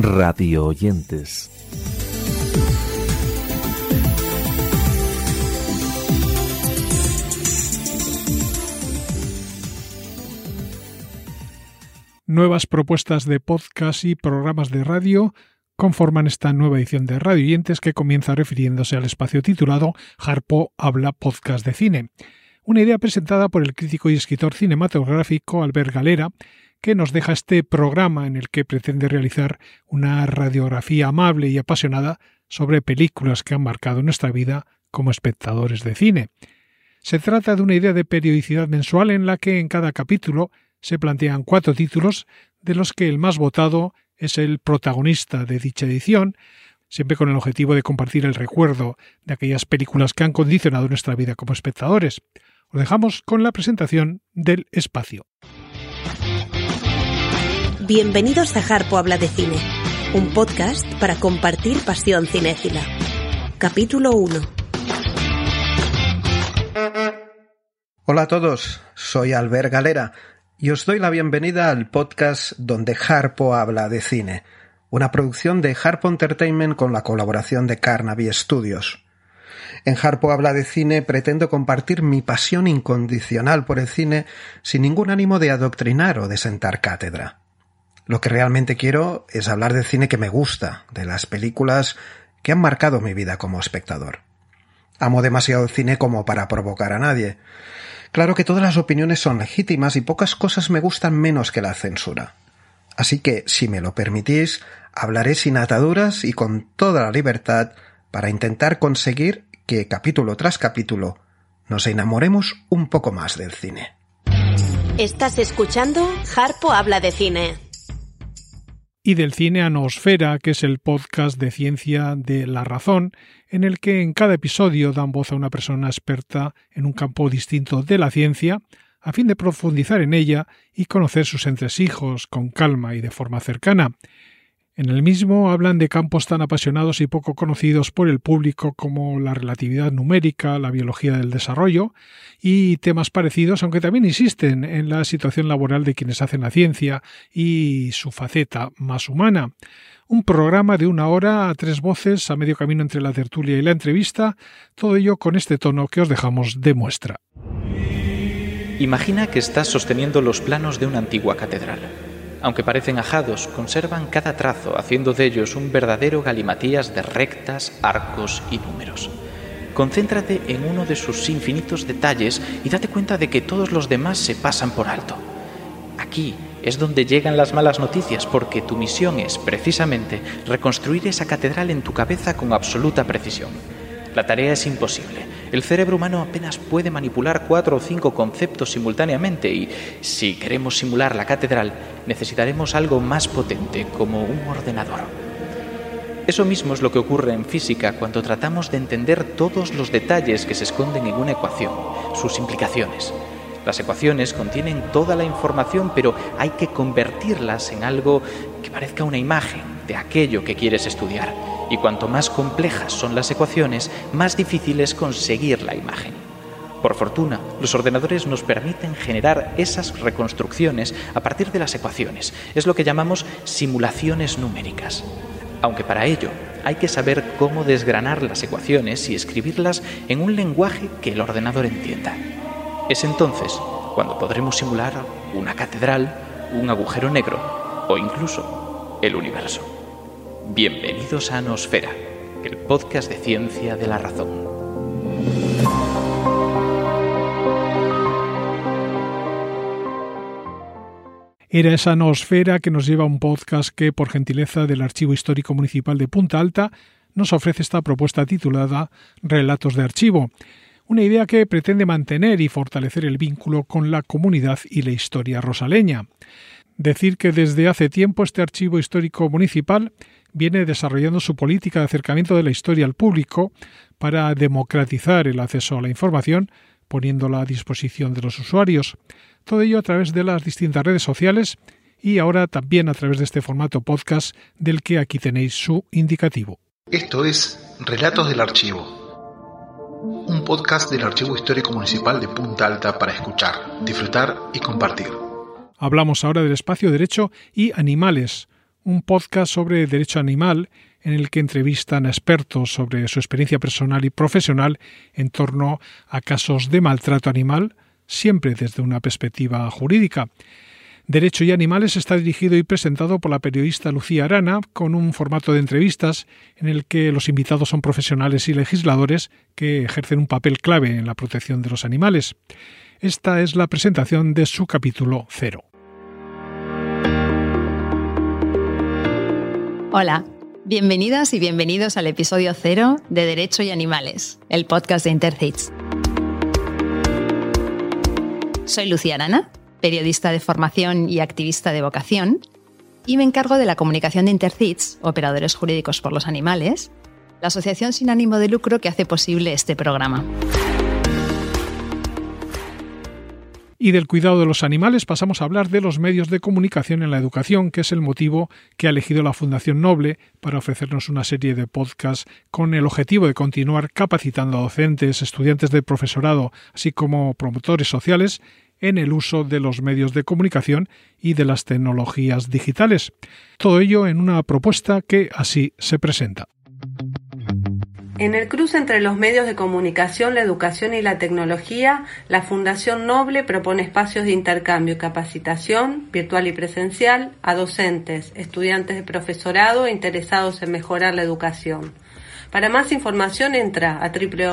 radio oyentes. Nuevas propuestas de podcast y programas de radio conforman esta nueva edición de Radio Oyentes que comienza refiriéndose al espacio titulado Harpo habla podcast de cine. Una idea presentada por el crítico y escritor cinematográfico Albert Galera, que nos deja este programa en el que pretende realizar una radiografía amable y apasionada sobre películas que han marcado nuestra vida como espectadores de cine. Se trata de una idea de periodicidad mensual en la que en cada capítulo se plantean 4 títulos, de los que el más votado es el protagonista de dicha edición, siempre con el objetivo de compartir el recuerdo de aquellas películas que han condicionado nuestra vida como espectadores. Os dejamos con la presentación del espacio. Bienvenidos a Harpo habla de cine, un podcast para compartir pasión cinéfila. Capítulo 1. Hola a todos, soy Albert Galera y os doy la bienvenida al podcast donde Harpo habla de cine, una producción de Harpo Entertainment con la colaboración de Carnaby Studios. En Harpo habla de cine pretendo compartir mi pasión incondicional por el cine sin ningún ánimo de adoctrinar o de sentar cátedra. Lo que realmente quiero es hablar del cine que me gusta, de las películas que han marcado mi vida como espectador. Amo demasiado el cine como para provocar a nadie. Claro que todas las opiniones son legítimas y pocas cosas me gustan menos que la censura. Así que, si me lo permitís, hablaré sin ataduras y con toda la libertad para intentar conseguir que, capítulo tras capítulo, nos enamoremos un poco más del cine. Estás escuchando Harpo habla de cine. Y del cine a Noosfera, que es el podcast de ciencia de La Razón, en el que en cada episodio dan voz a una persona experta en un campo distinto de la ciencia, a fin de profundizar en ella y conocer sus entresijos con calma y de forma cercana. En el mismo hablan de campos tan apasionados y poco conocidos por el público como la relatividad numérica, la biología del desarrollo y temas parecidos, aunque también insisten en la situación laboral de quienes hacen la ciencia y su faceta más humana. Un programa de 1 hora a 3 voces a medio camino entre la tertulia y la entrevista, todo ello con este tono que os dejamos de muestra. Imagina que estás sosteniendo los planos de una antigua catedral. Aunque parecen ajados, conservan cada trazo, haciendo de ellos un verdadero galimatías de rectas, arcos y números. Concéntrate en uno de sus infinitos detalles y date cuenta de que todos los demás se pasan por alto. Aquí es donde llegan las malas noticias, porque tu misión es, precisamente, reconstruir esa catedral en tu cabeza con absoluta precisión. La tarea es imposible. El cerebro humano apenas puede manipular 4 o 5 conceptos simultáneamente y, si queremos simular la catedral, necesitaremos algo más potente, como un ordenador. Eso mismo es lo que ocurre en física cuando tratamos de entender todos los detalles que se esconden en una ecuación, sus implicaciones. Las ecuaciones contienen toda la información, pero hay que convertirlas en algo que parezca una imagen de aquello que quieres estudiar. Y cuanto más complejas son las ecuaciones, más difícil es conseguir la imagen. Por fortuna, los ordenadores nos permiten generar esas reconstrucciones a partir de las ecuaciones. Es lo que llamamos simulaciones numéricas. Aunque para ello hay que saber cómo desgranar las ecuaciones y escribirlas en un lenguaje que el ordenador entienda. Es entonces cuando podremos simular una catedral, un agujero negro o incluso el universo. Bienvenidos a Noosfera, el podcast de ciencia de La Razón. Era esa Noosfera que nos lleva a un podcast que, por gentileza del Archivo Histórico Municipal de Punta Alta, nos ofrece esta propuesta titulada Relatos de Archivo, una idea que pretende mantener y fortalecer el vínculo con la comunidad y la historia rosaleña. Decir que desde hace tiempo este Archivo Histórico Municipal viene desarrollando su política de acercamiento de la historia al público para democratizar el acceso a la información, poniéndola a disposición de los usuarios. Todo ello a través de las distintas redes sociales y ahora también a través de este formato podcast del que aquí tenéis su indicativo. Esto es Relatos del Archivo, un podcast del Archivo Histórico Municipal de Punta Alta para escuchar, disfrutar y compartir. Hablamos ahora del espacio Derecho y Animales, un podcast sobre derecho animal en el que entrevistan a expertos sobre su experiencia personal y profesional en torno a casos de maltrato animal, siempre desde una perspectiva jurídica. Derecho y Animales está dirigido y presentado por la periodista Lucía Arana, con un formato de entrevistas en el que los invitados son profesionales y legisladores que ejercen un papel clave en la protección de los animales. Esta es la presentación de su capítulo 0. Hola, bienvenidas y bienvenidos al episodio 0 de Derecho y Animales, el podcast de Intercits. Soy Lucía Arana, periodista de formación y activista de vocación, y me encargo de la comunicación de Intercits, Operadores Jurídicos por los Animales, la asociación sin ánimo de lucro que hace posible este programa. Y del cuidado de los animales pasamos a hablar de los medios de comunicación en la educación, que es el motivo que ha elegido la Fundación Noble para ofrecernos una serie de podcasts con el objetivo de continuar capacitando a docentes, estudiantes de profesorado, así como promotores sociales en el uso de los medios de comunicación y de las tecnologías digitales. Todo ello en una propuesta que así se presenta. En el cruce entre los medios de comunicación, la educación y la tecnología, la Fundación Noble propone espacios de intercambio y capacitación, virtual y presencial, a docentes, estudiantes de profesorado e interesados en mejorar la educación. Para más información entra a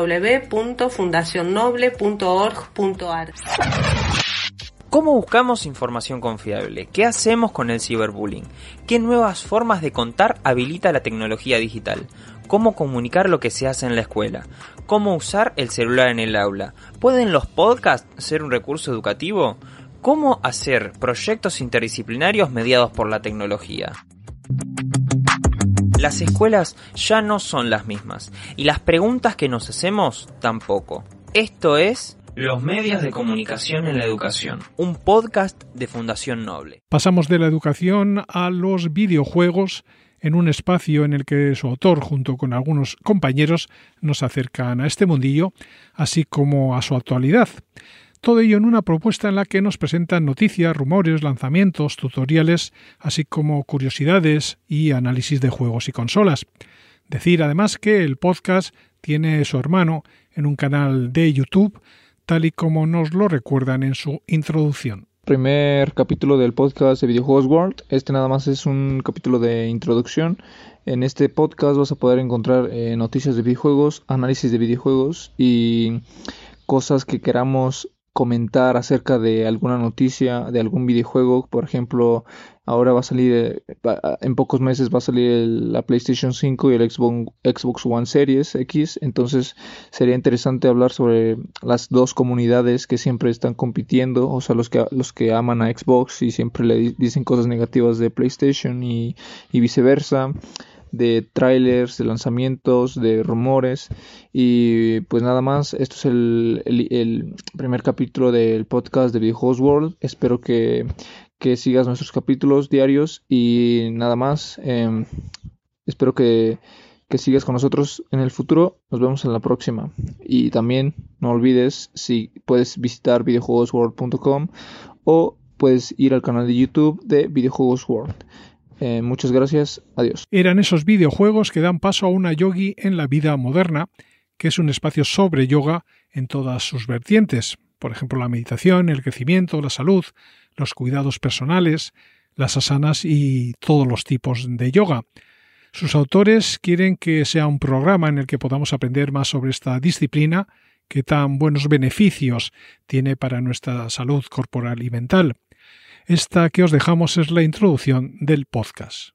www.fundacionnoble.org.ar. ¿Cómo buscamos información confiable? ¿Qué hacemos con el ciberbullying? ¿Qué nuevas formas de contar habilita la tecnología digital? ¿Cómo comunicar lo que se hace en la escuela? ¿Cómo usar el celular en el aula? ¿Pueden los podcasts ser un recurso educativo? ¿Cómo hacer proyectos interdisciplinarios mediados por la tecnología? Las escuelas ya no son las mismas y las preguntas que nos hacemos tampoco. Esto es Los medios de comunicación en la educación, un podcast de Fundación Noble. Pasamos de la educación a los videojuegos en un espacio en el que su autor, junto con algunos compañeros, nos acercan a este mundillo, así como a su actualidad. Todo ello en una propuesta en la que nos presentan noticias, rumores, lanzamientos, tutoriales, así como curiosidades y análisis de juegos y consolas. Decir además que el podcast tiene su hermano en un canal de YouTube, tal y como nos lo recuerdan en su introducción. Primer capítulo del podcast de Videojuegos World. Este nada más es un capítulo de introducción. En este podcast vas a poder encontrar noticias de videojuegos, análisis de videojuegos y cosas que queramos comentar acerca de alguna noticia de algún videojuego. Por ejemplo, ahora va a salir, en pocos meses va a salir la PlayStation 5 y el Xbox One Series X, entonces sería interesante hablar sobre las dos comunidades que siempre están compitiendo, o sea, los que aman a Xbox y siempre le dicen cosas negativas de PlayStation y viceversa, de trailers, de lanzamientos, de rumores. Y pues nada más, esto es el primer capítulo del podcast de Videojuegos World. Espero que sigas nuestros capítulos diarios y nada más. Espero que sigas con nosotros en el futuro. Nos vemos en la próxima. Y también no olvides, si puedes visitar videojuegosworld.com o puedes ir al canal de YouTube de Videojuegos World. Muchas gracias, adiós. Eran esos videojuegos que dan paso a una yogi en la vida moderna, que es un espacio sobre yoga en todas sus vertientes. Por ejemplo, la meditación, el crecimiento, la salud, los cuidados personales, las asanas y todos los tipos de yoga. Sus autores quieren que sea un programa en el que podamos aprender más sobre esta disciplina que tan buenos beneficios tiene para nuestra salud corporal y mental. Esta que os dejamos es la introducción del podcast.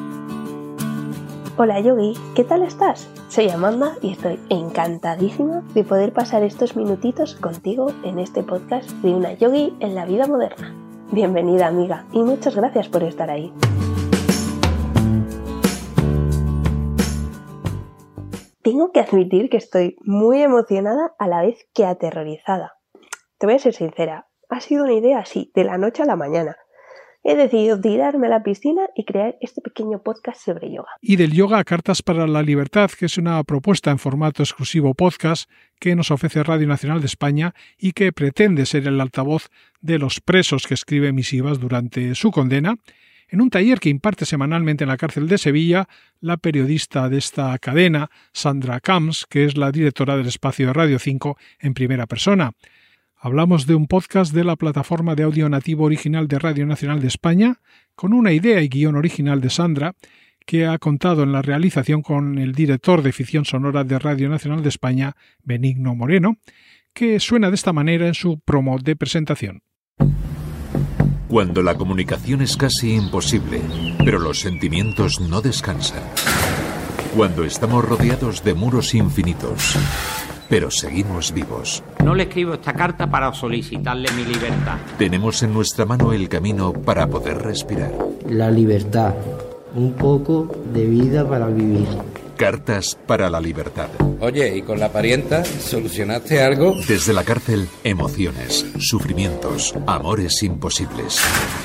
Hola Yogi, ¿qué tal estás? Soy Amanda y estoy encantadísima de poder pasar estos minutitos contigo en este podcast de una yogi en la vida moderna. Bienvenida amiga y muchas gracias por estar ahí. Tengo que admitir que estoy muy emocionada a la vez que aterrorizada. Te voy a ser sincera. Ha sido una idea así, de la noche a la mañana. He decidido tirarme a la piscina y crear este pequeño podcast sobre yoga. Y del yoga a Cartas para la Libertad, que es una propuesta en formato exclusivo podcast que nos ofrece Radio Nacional de España y que pretende ser el altavoz de los presos que escriben misivas durante su condena, En un taller que imparte semanalmente en la cárcel de Sevilla, la periodista de esta cadena, Sandra Camps, que es la directora del espacio de Radio 5 en primera persona. Hablamos de un podcast de la plataforma de audio nativo original de Radio Nacional de España, con una idea y guión original de Sandra, que ha contado en la realización con el director de ficción sonora de Radio Nacional de España, Benigno Moreno, que suena de esta manera en su promo de presentación. Cuando la comunicación es casi imposible, pero los sentimientos no descansan. Cuando estamos rodeados de muros infinitos, pero seguimos vivos. No le escribo esta carta para solicitarle mi libertad. Tenemos en nuestra mano el camino para poder respirar. La libertad. Un poco de vida para vivir. Cartas para la libertad. Oye, ¿y con la parienta solucionaste algo? Desde la cárcel, emociones, sufrimientos, amores imposibles.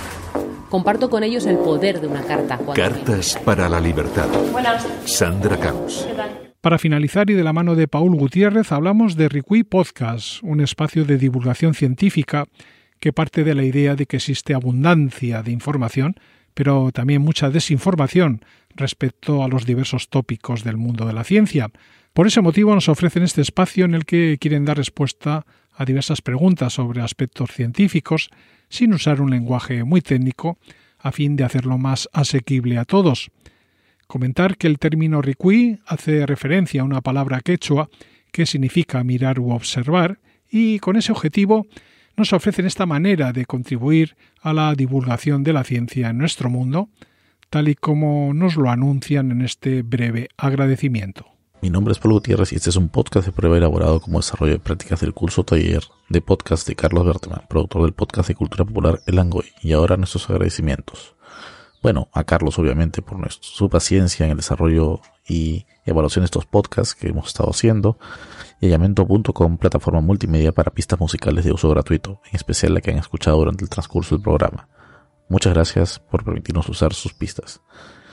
Comparto con ellos el poder de una carta. Cartas para la libertad. Buenas. Sandra Camps. ¿Qué tal? Para finalizar y de la mano de Paul Gutiérrez hablamos de Riqui Podcast, un espacio de divulgación científica que parte de la idea de que existe abundancia de información, pero también mucha desinformación respecto a los diversos tópicos del mundo de la ciencia. Por ese motivo nos ofrecen este espacio en el que quieren dar respuesta a diversas preguntas sobre aspectos científicos sin usar un lenguaje muy técnico a fin de hacerlo más asequible a todos. Comentar que el término Riqui hace referencia a una palabra quechua que significa mirar u observar y con ese objetivo nos ofrecen esta manera de contribuir a la divulgación de la ciencia en nuestro mundo, tal y como nos lo anuncian en este breve agradecimiento. Mi nombre es Paul Gutiérrez y este es un podcast de prueba elaborado como desarrollo de prácticas del curso taller de podcast de Carlos Berteman, productor del podcast de cultura popular El Angoy, y ahora nuestros agradecimientos. Bueno, a Carlos obviamente por su paciencia en el desarrollo y evaluación de estos podcasts que hemos estado haciendo, y a Yamento.com, plataforma multimedia para pistas musicales de uso gratuito, en especial la que han escuchado durante el transcurso del programa. Muchas gracias por permitirnos usar sus pistas.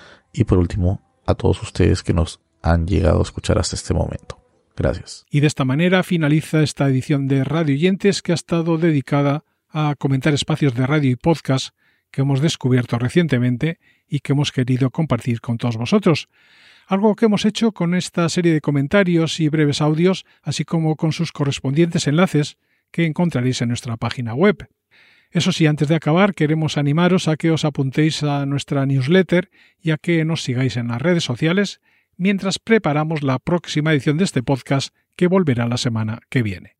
Y por último, a todos ustedes que nos han llegado a escuchar hasta este momento. Gracias. Y de esta manera finaliza esta edición de Radio Oyentes, que ha estado dedicada a comentar espacios de radio y podcast que hemos descubierto recientemente y que hemos querido compartir con todos vosotros. Algo que hemos hecho con esta serie de comentarios y breves audios, así como con sus correspondientes enlaces que encontraréis en nuestra página web. Eso sí, antes de acabar, queremos animaros a que os apuntéis a nuestra newsletter y a que nos sigáis en las redes sociales mientras preparamos la próxima edición de este podcast que volverá la semana que viene.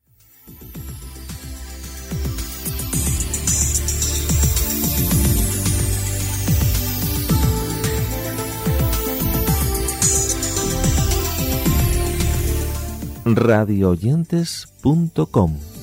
radioyentes.com